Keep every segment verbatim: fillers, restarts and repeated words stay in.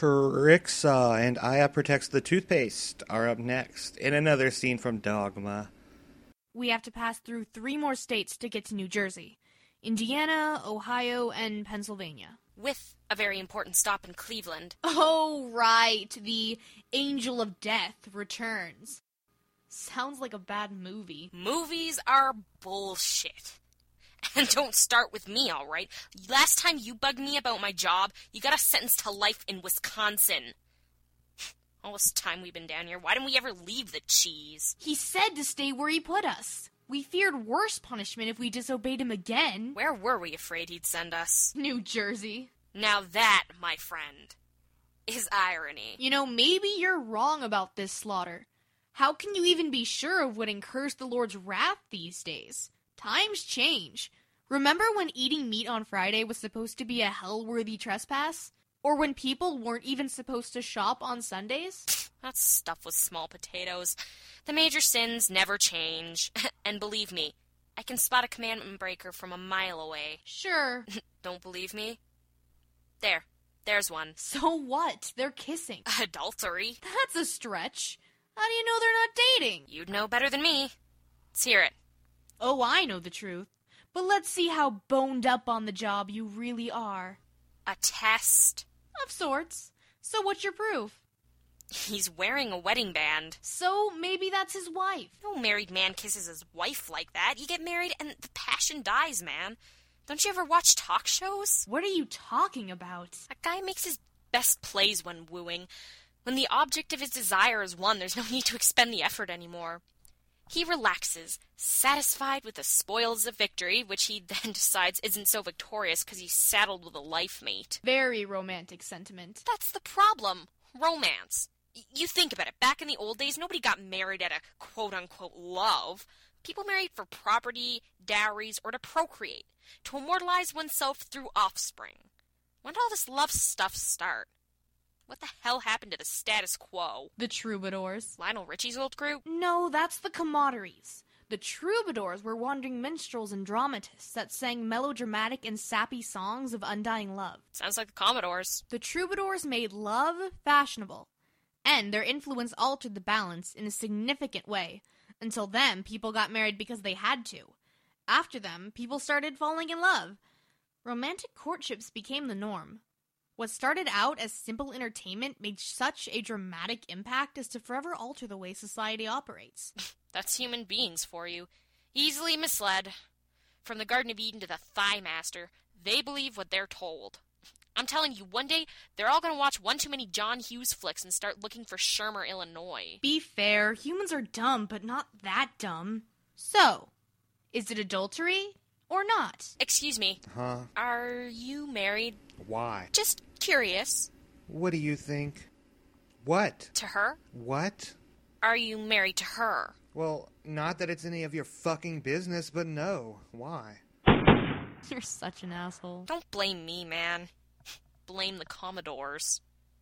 Trixa and Aya Protects the Toothpaste are up next in another scene from Dogma. We have to pass through three more states to get to New Jersey. Indiana, Ohio, and Pennsylvania. With a very important stop in Cleveland. Oh, right. The Angel of Death returns. Sounds like a bad movie. Movies are bullshit. And don't start with me, all right? Last time you bugged me about my job, you got us sentenced to life in Wisconsin. All this time we've been down here, why didn't we ever leave the cheese? He said to stay where he put us. We feared worse punishment if we disobeyed him again. Where were we afraid he'd send us? New Jersey. Now that, my friend, is irony. You know, maybe you're wrong about this slaughter. How can you even be sure of what incurs the Lord's wrath these days? Times change. Remember when eating meat on Friday was supposed to be a hell-worthy trespass? Or when people weren't even supposed to shop on Sundays? That stuff was small potatoes. The major sins never change. And believe me, I can spot a commandment breaker from a mile away. Sure. Don't believe me? There. There's one. So what? They're kissing. Adultery? That's a stretch. How do you know they're not dating? You'd know better than me. Let's hear it. Oh, I know the truth. But let's see how boned up on the job you really are. A test? Of sorts. So what's your proof? He's wearing a wedding band. So maybe that's his wife. No married man kisses his wife like that. You get married and the passion dies, man. Don't you ever watch talk shows? What are you talking about? A guy makes his best plays when wooing. When the object of his desire is won, there's no need to expend the effort anymore. He relaxes, satisfied with the spoils of victory, which he then decides isn't so victorious because he's saddled with a life mate. Very romantic sentiment. That's the problem. Romance. Y- you think about it. Back in the old days, nobody got married out of quote-unquote love. People married for property, dowries, or to procreate, to immortalize oneself through offspring. When did all this love stuff start? What the hell happened to the status quo? The Troubadours. Lionel Richie's old group? No, that's the Camaraderies. The Troubadours were wandering minstrels and dramatists that sang melodramatic and sappy songs of undying love. Sounds like the Commodores. The Troubadours made love fashionable, and their influence altered the balance in a significant way. Until then, people got married because they had to. After them, people started falling in love. Romantic courtships became the norm. What started out as simple entertainment made such a dramatic impact as to forever alter the way society operates. That's human beings for you. Easily misled. From the Garden of Eden to the Thigh Master, they believe what they're told. I'm telling you, one day, they're all going to watch one too many John Hughes flicks and start looking for Shermer, Illinois. Be fair, humans are dumb, but not that dumb. So, is it adultery or not? Excuse me. Huh? Are you married? Why? Just curious. What do you think? What? To her? What? Are you married to her? Well, not that it's any of your fucking business, but no. Why? You're such an asshole. Don't blame me, man. Blame the Commodores.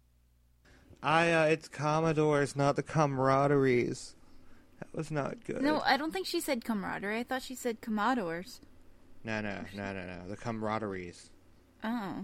I, uh, it's Commodores, not the Camaraderies. That was not good. No, I don't think she said camaraderie. I thought she said Commodores. No, no, no, no, no. The Camaraderies. Oh.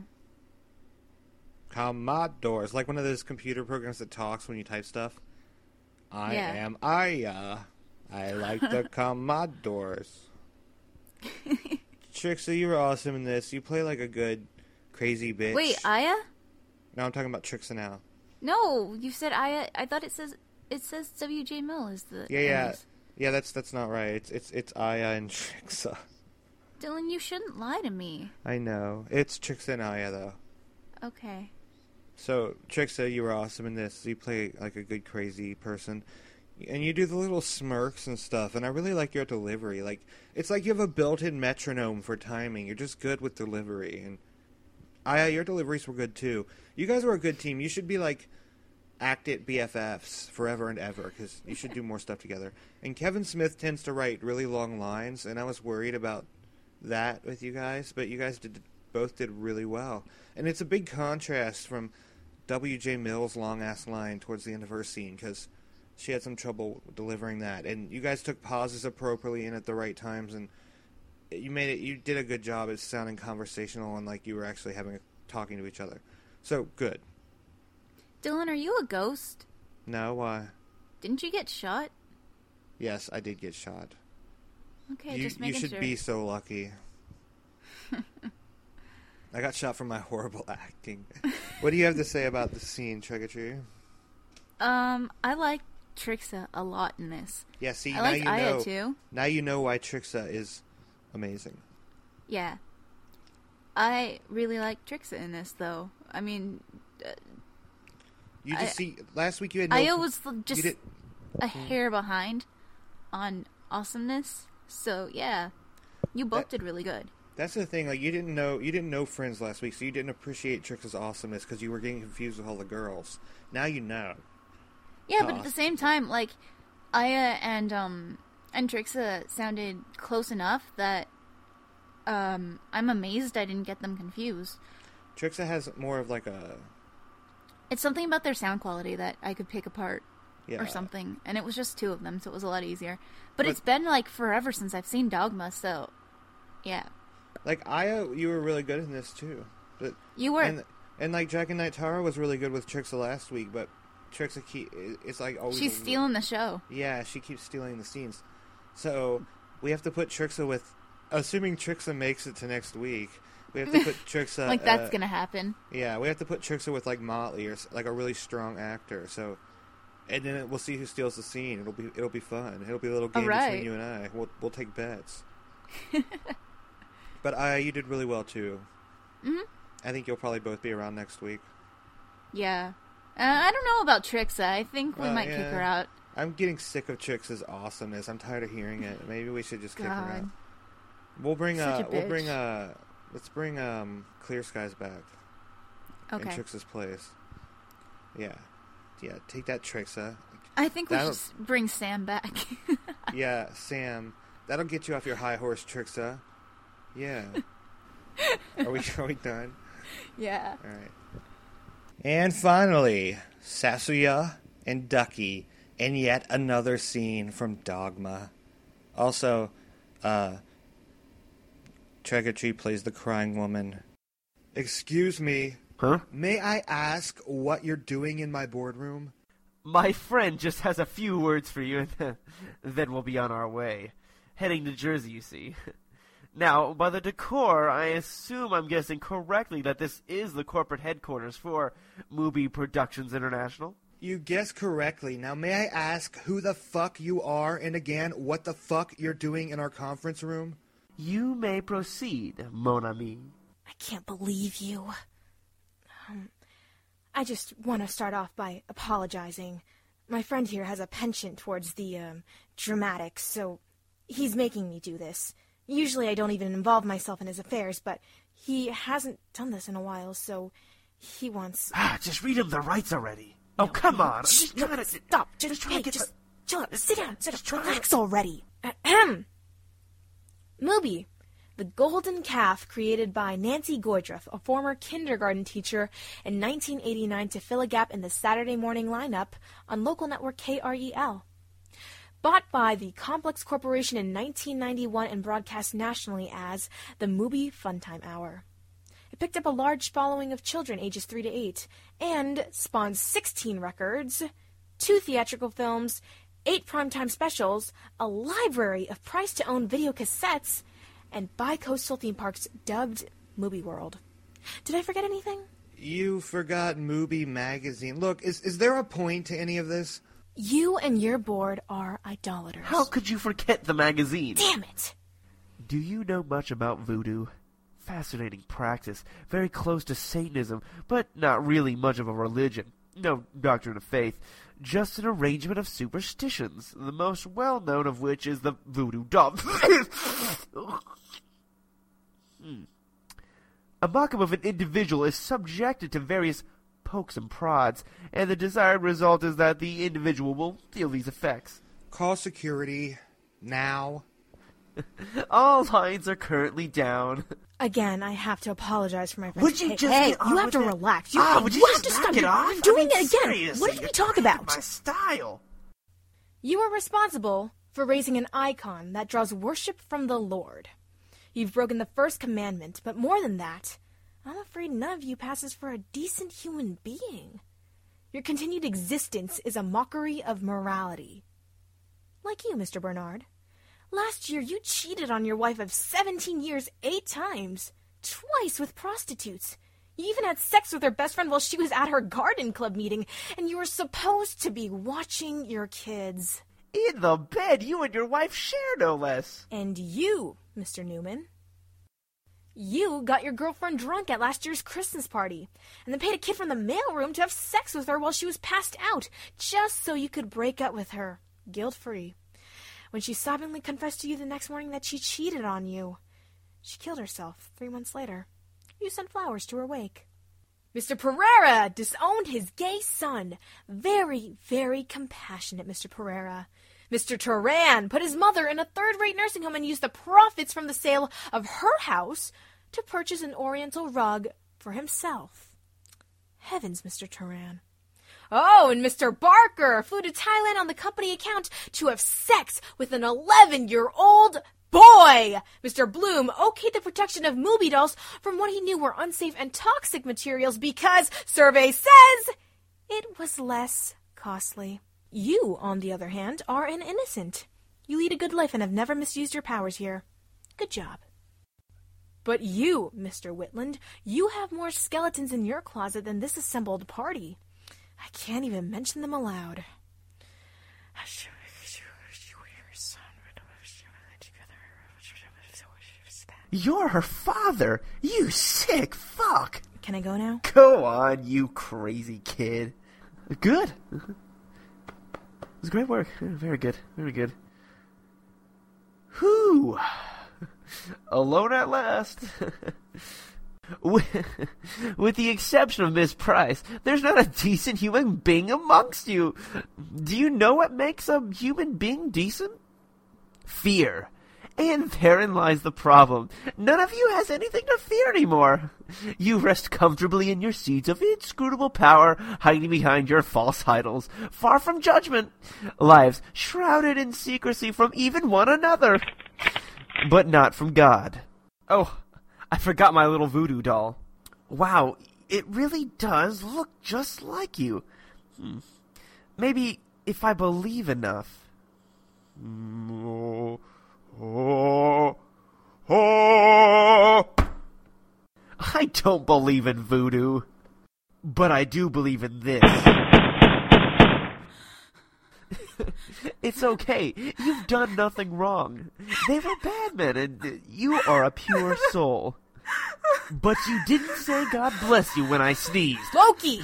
Commodores. Like one of those computer programs that talks when you type stuff. I Yeah. am Aya. I like the Commodores. Trixie, you were awesome in this. You play like a good, crazy bitch. Wait, Aya? No, I'm talking about Trixie now. No, you said Aya. I thought it says it says W J Mill is the. Yeah, yeah. is. Yeah, that's that's not right. It's it's it's Aya and Trixie. Dylan, you shouldn't lie to me. I know. It's Trixie and Aya, though. Okay. So, Trixie, you were awesome in this. You play like a good, crazy person. And you do the little smirks and stuff, and I really like your delivery. Like, it's like you have a built-in metronome for timing. You're just good with delivery. And, Aya, your deliveries were good, too. You guys were a good team. You should be, like, act it B F Fs forever and ever, because you should do more stuff together. And Kevin Smith tends to write really long lines, and I was worried about that with you guys, but you guys did both did really well. And it's a big contrast from W J Mill's long-ass line towards the end of her scene, because she had some trouble delivering that. And you guys took pauses appropriately and at the right times, and you made it. You did a good job at sounding conversational and like you were actually having a, talking to each other. So, good. Dylan, are you a ghost? No, why? Didn't you get shot? Yes, I did get shot. Okay, you, just making You should sure. be so lucky. I got shot for my horrible acting. What do you have to say about the scene, Trick or Treat? Um, I like Trixa a lot in this. Yeah, see, I now like you Aya know. too. Now you know why Trixa is amazing. Yeah. I really like Trixa in this, though. I mean, uh, You just I- see, last week you had no... Aya was just did- a hair behind on awesomeness. So yeah, you both That- did really good. That's the thing, like, you didn't know you didn't know Friends last week, so you didn't appreciate Trixa's awesomeness because you were getting confused with all the girls. Now you know. Yeah, How but at the awesome. same time, like Aya and um and Trixa sounded close enough that um I'm amazed I didn't get them confused. Trixa has more of like a... It's something about their sound quality that I could pick apart Yeah. or something, and it was just two of them, so it was a lot easier. But, But- it's been like forever since I've seen Dogma, so yeah. Like, Aya, you were really good in this, too. But You were. And, and like, Jack and Night Tara was really good with Trixa last week, but Trixa, keep, it's like always... She's a- stealing the show. Yeah, she keeps stealing the scenes. So, we have to put Trixa with... Assuming Trixa makes it to next week, we have to put Trixa... Like that's uh, gonna happen. Yeah, we have to put Trixa with, like, Motley, or s- like a really strong actor, so... And then it, we'll see who steals the scene. It'll be it'll be fun. It'll be a little game Alright. between you and I. We'll we'll take bets. But uh, you did really well too. Mhm. I think you'll probably both be around next week. Yeah. Uh, I don't know about Trixa. I think we Uh, might kick yeah. her out. I'm getting sick of Trixa's awesomeness. I'm tired of hearing it. Maybe we should just kick her out. God. We'll bring Such uh a we'll bring bitch. uh let's bring um Clear Skies back in Okay. Trixa's place. Yeah. Yeah, take that Trixa. I think we That'll- should s- bring Sam back. Yeah, Sam. That'll get you off your high horse, Trixa. Yeah. Are we are we done? yeah. All right. And finally, Sasuya and Ducky in yet another scene from Dogma. Also, uh, Trick or Treat plays the crying woman. Excuse me. Huh? May I ask what you're doing in my boardroom? My friend just has a few words for you, and then, then we'll be on our way. Heading to Jersey, you see. Now, by the decor, I assume I'm guessing correctly that this is the corporate headquarters for Mubi Productions International. You guessed correctly. Now, may I ask who the fuck you are, and again, what the fuck you're doing in our conference room? You may proceed, mon ami. I can't believe you. Um, I just want to start off by apologizing. My friend here has a penchant towards the, um, dramatics, so he's making me do this. Usually I don't even involve myself in his affairs, but he hasn't done this in a while, so he wants... Ah, just read him the rights already. Oh, come on. I'm Shh, just no, trying to... stop. Just, just trying hey, to get just the- chill out. Sit down. Sit just down. trying to- Relax already. Ahem. Mubi, the golden calf created by Nancy Goydruff, a former kindergarten teacher, in nineteen eighty-nine to fill a gap in the Saturday morning lineup on local network K R E L. Bought by the Complex Corporation in nineteen ninety-one and broadcast nationally as the Mubi Funtime Hour. It picked up a large following of children ages three to eight and spawned sixteen records, two theatrical films, eight primetime specials, a library of price-to-own video cassettes, and bi-coastal theme parks dubbed Mubi World. Did I forget anything? You forgot Mubi Magazine. Look, is is there a point to any of this? You and your board are idolaters. How could you forget the magazine? Damn it! Do you know much about voodoo? Fascinating practice, very close to Satanism, but not really much of a religion. No doctrine of faith, just an arrangement of superstitions, the most well-known of which is the voodoo doll. hmm. A mock-up of an individual is subjected to various pokes and prods, and the desired result is that the individual will feel these effects. Call security now. All lines are currently down. Again, I have to apologize for my friend. Would you hey, just hey, get on you have with to it? relax. You, Ah, hey, would you you just have to knock stop it You're off? doing I mean, it again. seriously, What did we you're talk breaking about? My style. You are responsible for raising an icon that draws worship from the Lord. You've broken the first commandment, but more than that, I'm afraid none of you passes for a decent human being. Your continued existence is a mockery of morality. Like you, Mister Bernard. Last year, you cheated on your wife of seventeen years eight times. Twice with prostitutes. You even had sex with her best friend while she was at her garden club meeting, and you were supposed to be watching your kids. In the bed you and your wife share, no less. And you, Mister Newman. You got your girlfriend drunk at last year's Christmas party, and then paid a kid from the mailroom to have sex with her while she was passed out, just so you could break up with her, guilt-free. When she sobbingly confessed to you the next morning that she cheated on you, she killed herself three months later. You sent flowers to her wake. Mister Pereira disowned his gay son. Very, very compassionate, Mister Pereira. Mister Turan put his mother in a third-rate nursing home and used the profits from the sale of her house to purchase an oriental rug for himself. Heavens, Mister Turan. Oh, and Mister Barker flew to Thailand on the company account to have sex with an eleven-year-old boy! Mister Bloom okayed the production of movie dolls from what he knew were unsafe and toxic materials because, survey says, it was less costly. You, on the other hand, are an innocent. You lead a good life and have never misused your powers here. Good job. But you, Mister Whitland, you have more skeletons in your closet than this assembled party. I can't even mention them aloud. You're her father, you sick fuck. Can I go now? Go on, you crazy kid. Good. It was great work. Very good. Very good. Whew. Alone at last. with, with the exception of Miss Price, there's not a decent human being amongst you. Do you know what makes a human being decent? Fear. And therein lies the problem. None of you has anything to fear anymore. You rest comfortably in your seats of inscrutable power, hiding behind your false idols, far from judgment. Lives shrouded in secrecy from even one another, but not from God. Oh, I forgot my little voodoo doll. Wow, it really does look just like you. Hmm. Maybe if I believe enough. Oh. Oh, oh. I don't believe in voodoo, but I do believe in this. It's okay. You've done nothing wrong. They were bad men, and you are a pure soul. But you didn't say God bless you when I sneezed. Loki!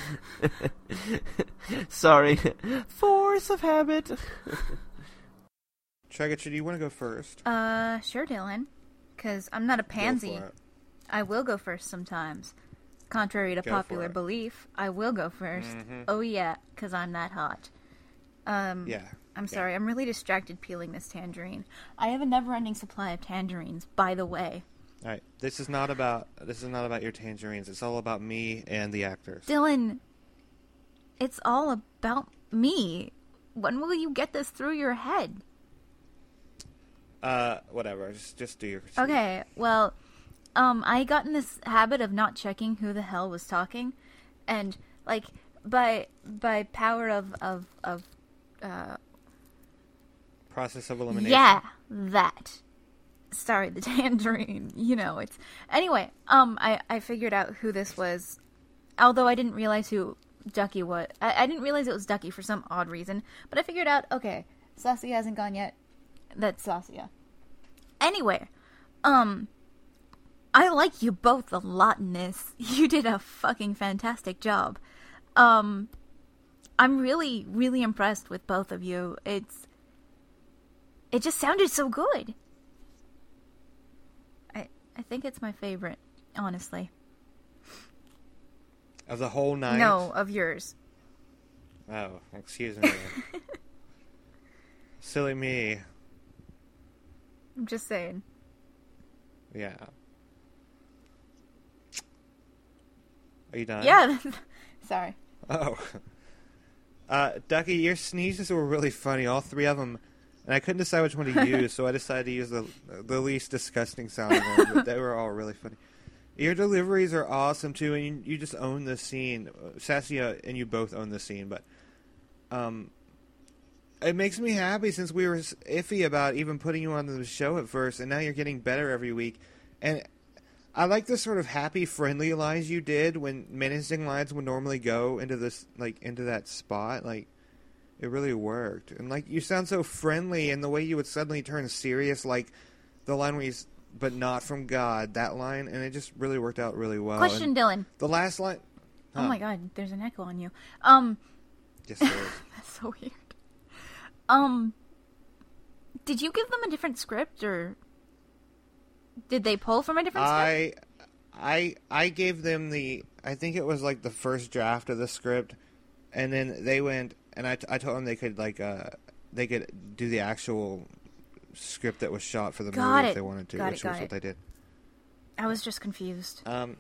Sorry. Force of habit. Chagacha, do you want to go first? Uh, sure, Dylan. Because I'm not a pansy. Go for it. I will go first sometimes. Contrary to Go popular for it. belief, I will go first. Mhm. Oh, yeah, because I'm that hot. Um, Yeah. I'm yeah. sorry, I'm really distracted peeling this tangerine. I have a never-ending supply of tangerines, by the way. All right. This is not about this is not about your tangerines. It's all about me and the actors. Dylan, it's all about me. When will you get this through your head? Uh, whatever. Just just do your. Okay, well, um, I got in this habit of not checking who the hell was talking, and like by by power of of of uh Process of elimination. yeah, that. Sorry, the tangerine. You know, it's anyway. Um, I I figured out who this was, although I didn't realize who Ducky was. I, I didn't realize it was Ducky for some odd reason, but I figured out. Okay, Sassy hasn't gone yet. That's Sassia. Anyway, um, I like you both a lot in this. You did a fucking fantastic job. Um, I'm really, really impressed with both of you. It's, it just sounded so good. I, I think it's my favorite, honestly. Of the whole night. No, of yours. Oh, excuse me. Silly me. I'm just saying. Yeah. Are you done? Yeah. Sorry. Oh. Uh, Ducky, your sneezes were really funny, all three of them, and I couldn't decide which one to use, so I decided to use the the least disgusting sounding one, but they were all really funny. Your deliveries are awesome too, and you, you just own this scene. Saskia and you both own this scene, but um, it makes me happy since we were iffy about even putting you on the show at first, and now you're getting better every week. And I like the sort of happy, friendly lines you did when menacing lines would normally go into this, like into that spot. Like it really worked, and like you sound so friendly, and the way you would suddenly turn serious, like the line where he's. But not from God, that line, and it just really worked out really well. Question, and Dylan. The last line... Huh. Oh my god, there's an echo on you. Um, Yes, there is. That's so weird. Um, did you give them a different script, or did they pull from a different I, script? I, I gave them the... I think it was like the first draft of the script, and then they went, and I, I told them they could, like, uh, they could do the actual... script that was shot for the Got movie it. if they wanted to, Got which it, was got what it. they did. I was just confused. Um,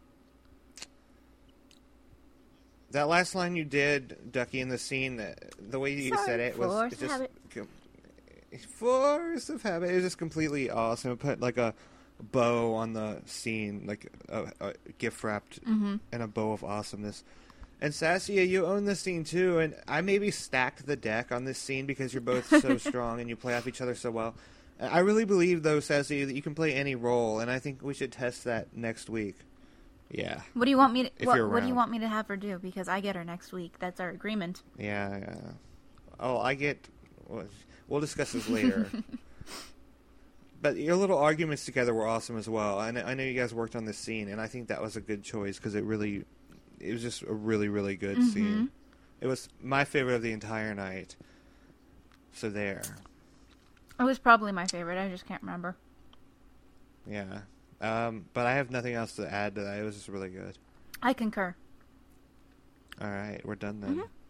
that last line you did, Ducky, in the scene, the, the way you Sorry, said it was force it just habit. com- force of habit. It was just completely awesome. It put like a bow on the scene, like a, a gift wrapped Mm-hmm. in a bow of awesomeness. And Saskia, you own this scene too, and I maybe stacked the deck on this scene because you're both so strong and you play off each other so well. I really believe, though, Saskia, that you can play any role, and I think we should test that next week. Yeah. What do you want me to? If What, you're what do you around. want me to have her do? Because I get her next week. That's our agreement. Yeah, yeah. Oh, I get... We'll discuss this later. But your little arguments together were awesome as well. I know, I know you guys worked on this scene, and I think that was a good choice because it really... It was just a really, really good Mm-hmm. scene. It was my favorite of the entire night. So there. It was probably my favorite. I just can't remember. Yeah. Um, but I have nothing else to add to that. It was just really good. I concur. All right, we're done then. Mhm.